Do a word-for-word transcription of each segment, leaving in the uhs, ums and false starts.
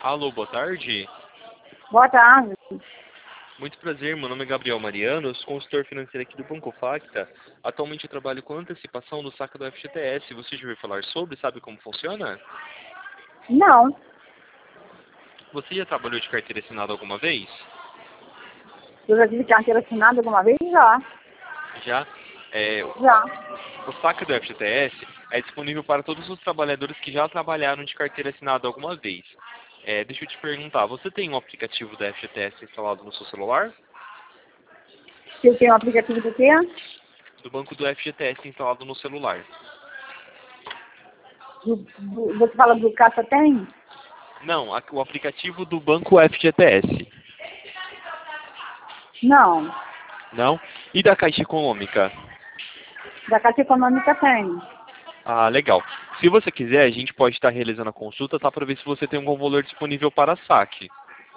Alô, boa tarde. Boa tarde. Muito prazer, meu nome é Gabriel Mariano, eu sou consultor financeiro aqui do Banco Facta. Atualmente eu trabalho com antecipação do saque do F G T S. Você já ouviu falar sobre? Sabe como funciona? Não, Você já trabalhou de carteira assinada alguma vez? eu já tive carteira assinada alguma vez? Já, Já? É, já. o saque do F G T S é disponível para todos os trabalhadores que já trabalharam de carteira assinada alguma vez. É, deixa eu te perguntar, você tem um aplicativo da F G T S instalado no seu celular? Se eu tenho um aplicativo do quê? Do banco do F G T S instalado no celular? Do, do, você fala do Caixa Tem? Não, a- o aplicativo do banco F G T S. Não, Não? E da Caixa Econômica? da Caixa Econômica tem. Ah, legal. Se você quiser, a gente pode estar realizando a consulta, tá? Para ver se você tem algum valor disponível para saque.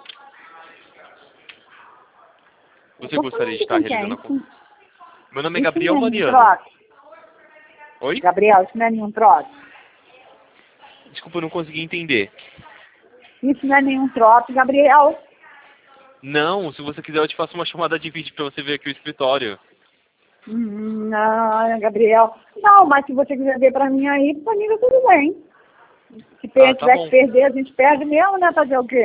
Eu Você tô gostaria de falando estar com realizando a quem? consulta? Isso, Meu nome é isso Gabriel não é nenhum Mariano. trote. Oi? Gabriel, isso não é nenhum trote. Desculpa, eu não consegui entender. Isso não é nenhum trote, Gabriel. Não, se você quiser eu te faço uma chamada de vídeo para você ver aqui o escritório. Hum, Não, Gabriel. Não, mas se você quiser ver pra mim aí, pra mim tá tudo bem. Se Ah, per- tá tiver que bom. perder, a gente perde mesmo, né? Fazer o quê?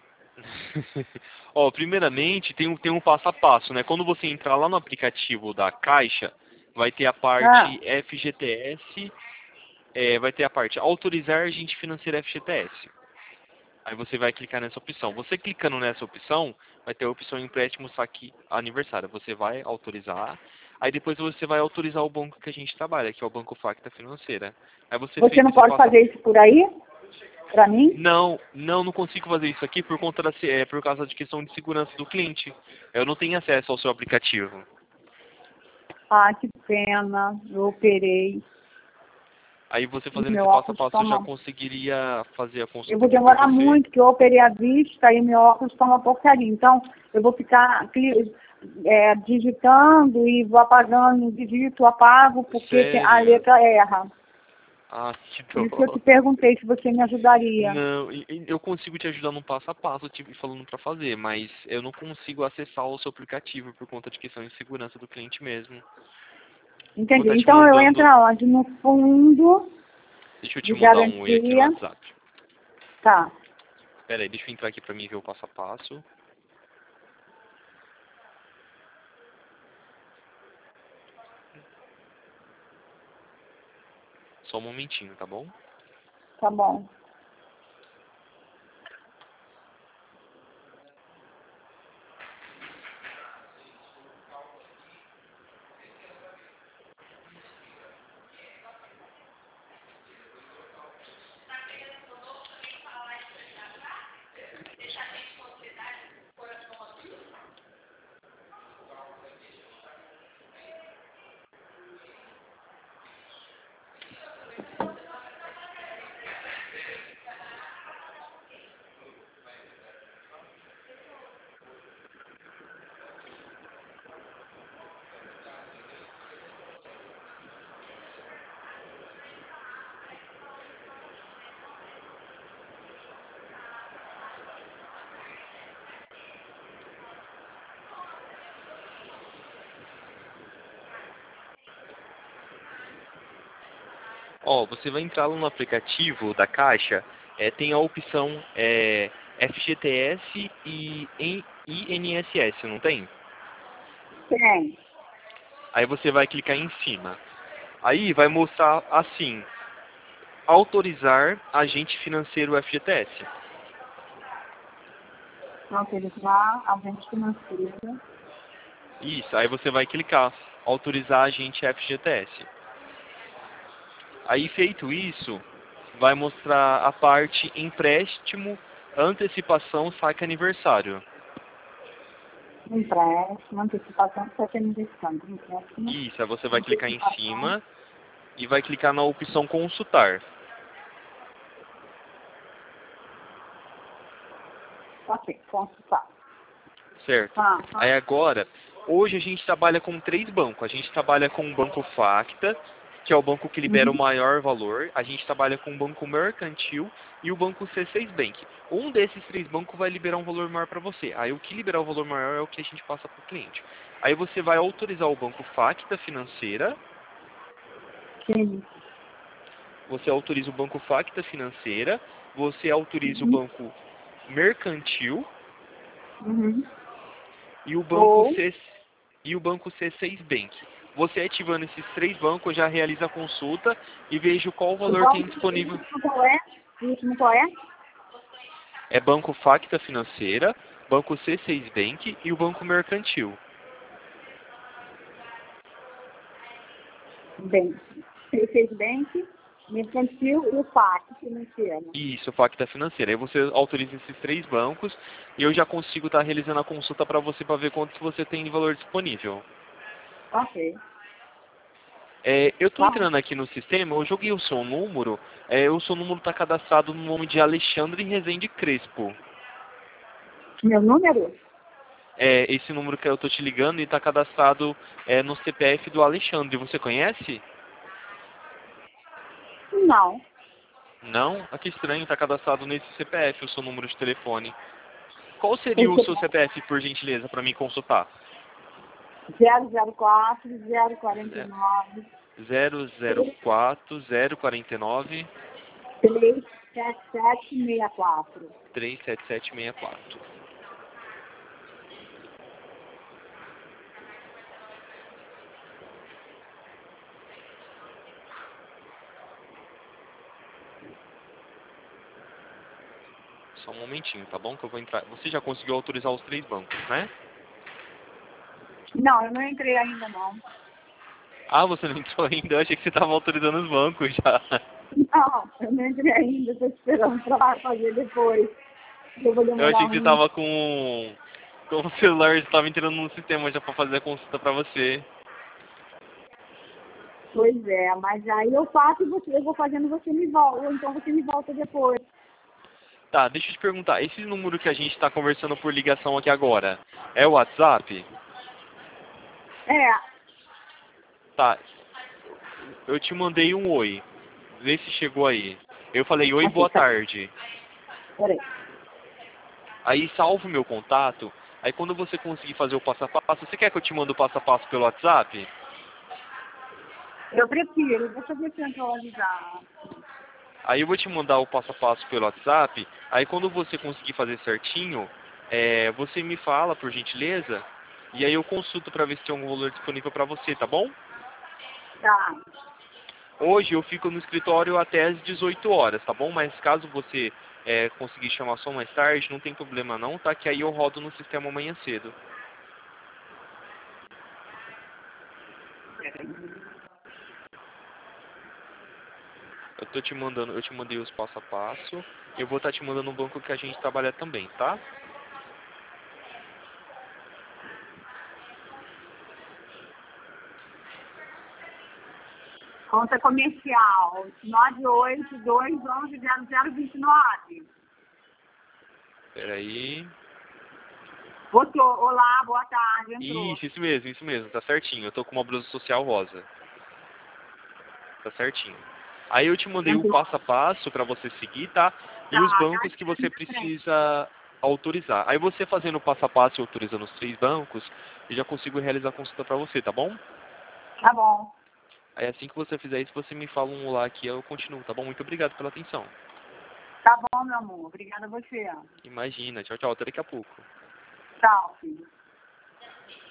Ó, primeiramente tem um, tem um passo a passo, né? Quando você entrar lá no aplicativo da Caixa, vai ter a Ah, parte F G T S, é, vai ter a parte autorizar agente financeiro F G T S. Aí você vai clicar nessa opção. Você clicando nessa opção, vai ter a opção empréstimo saque aniversário. Você vai autorizar. Aí depois você vai autorizar o banco que a gente trabalha, que é o Banco Facta Financeira. Aí você você feito não esse pode passo a... fazer isso por aí? Pra mim? Não, não, não consigo fazer isso aqui por conta da, se- é, por causa de questão de segurança do cliente. Eu não tenho acesso ao seu aplicativo. Ah, que pena. Eu operei. Aí você E fazendo esse meu passo a óculos passo, eu já toma. conseguiria fazer a Eu consulta vou aqui por demorar você. muito, que eu operei a vista e meu óculos toma porcaria. Então, eu vou ficar cli- é, digitando e vou apagando, digito, apago, porque tem- a Sério? letra erra. Ah, que Por isso que eu dó. te perguntei se você me ajudaria. Não, e- e eu consigo te ajudar no passo a passo, te falando para fazer, mas eu não consigo acessar o seu aplicativo por conta de questão de segurança do cliente mesmo. Eu vou Entendi. estar te Então, eu entro mandando, onde? No fundo deixa eu te de mandar um oi aqui no garantia. WhatsApp. Tá. Pera aí, deixa eu entrar aqui para mim ver o passo a passo. Só um momentinho, tá bom? Tá bom. Ó, você vai entrar lá no aplicativo da Caixa, é, tem a opção é, F G T S e I N S S, não tem? Tem. Aí você vai clicar em cima. Aí vai mostrar assim, autorizar agente financeiro F G T S. Autorizar agente financeiro. Isso, aí você vai clicar, autorizar agente F G T S. Aí feito isso, vai mostrar a parte empréstimo, antecipação, saque aniversário. Empréstimo, antecipação, só que aniversário. Empréstimo, Isso, aí você vai clicar em antecipação. cima e vai clicar na opção consultar, Ok, consultar. certo? Tá. Aí agora, hoje a gente trabalha com três bancos. A gente trabalha com o Banco Facta, que é o banco que libera o Uhum. maior valor. A gente trabalha com o Banco Mercantil e o Banco C seis Bank. Um desses três bancos vai liberar um valor maior para você. Aí o que liberar o valor maior é o que a gente passa para o cliente. Aí você vai autorizar o Banco Facta Financeira. Sim. Você autoriza o Banco Facta Financeira. Você autoriza o Uhum. Banco Mercantil Uhum. e o Banco Ou, C e o Banco C seis Bank. Você ativando esses três bancos já realiza a consulta e veja qual o o valor tem banco, o disponível. último qual é? O último qual é? É Banco Facta Financeira, Banco C seis Bank e o Banco Mercantil. Bem, C seis Bank, Mercantil e o F A C financeiro. Isso, Facta Financeira. Aí você autoriza esses três bancos e eu já consigo estar realizando a consulta para você para ver quanto que você tem de valor disponível. Ok. É, eu estou Tá bom. entrando aqui no sistema, eu joguei o seu número, é, o seu número está cadastrado no nome de Alexandre Rezende Crespo. Meu número? É, esse número que eu estou te ligando e está cadastrado é, no C P F do Alexandre. Você conhece? Não. Não? Ah, que estranho, está cadastrado nesse C P F o seu número de telefone. Qual seria o Esse seu C P F, por gentileza, para mim consultar? zero zero quatro, zero quatro nove, zero zero quatro, zero quatro nove, três sete sete seis quatro. três sete sete seis quatro. Só um momentinho, tá bom? Que eu vou entrar. Você já conseguiu autorizar os três bancos, né? Não, eu não entrei ainda não. Ah, você não entrou ainda? Eu achei que você estava autorizando os bancos já. Não, eu não entrei ainda, estou esperando para fazer depois. Eu vou Eu achei demorar que você um. estava com, com o celular, você estava entrando no sistema já para fazer a consulta para você. Pois é, mas aí eu faço e você, eu vou fazendo, você me volta, ou então você me volta depois. Tá, deixa eu te perguntar. Esse número que a gente está conversando por ligação aqui agora, é o WhatsApp? É, Tá, eu te mandei um oi. Vê se chegou aí. Eu falei oi, aqui, boa cadê? tarde. Peraí. Aí salvo meu contato. Aí quando você conseguir fazer o passo a passo, você quer que eu te mande o passo a passo pelo WhatsApp? Eu prefiro, deixa eu ver se eu atualizar. Aí eu vou te mandar o passo a passo pelo WhatsApp. Aí quando você conseguir fazer certinho, é, você me fala, por gentileza. E aí eu consulto para ver se tem algum valor disponível para você, tá bom? Tá, Hoje eu fico no escritório até às dezoito horas, tá bom? Mas caso você é, conseguir chamar só mais tarde, não tem problema não, tá? Que aí eu rodo no sistema amanhã cedo. Eu tô te mandando, eu te mandei os passo a passo. Eu vou estar te mandando um banco que a gente trabalha também, tá? conta comercial, nove oito dois um um zero zero dois nove. Peraí. Botou, olá, boa tarde, entrou. Isso, isso mesmo, isso mesmo, tá certinho. Eu tô com uma blusa social rosa. Tá certinho. Aí eu te mandei o Entrou. passo a passo para você seguir, tá? E os Tá, tá bancos que aqui você na frente. precisa autorizar. Aí você fazendo o passo a passo e autorizando os três bancos, eu já consigo realizar a consulta para você, tá bom? Tá bom. Aí assim que você fizer isso, você me fala um olá aqui, eu continuo, tá bom? Muito obrigado pela atenção. Tá bom, meu amor. Obrigada a você. Imagina, tchau, tchau, até daqui a pouco. Tchau, filho.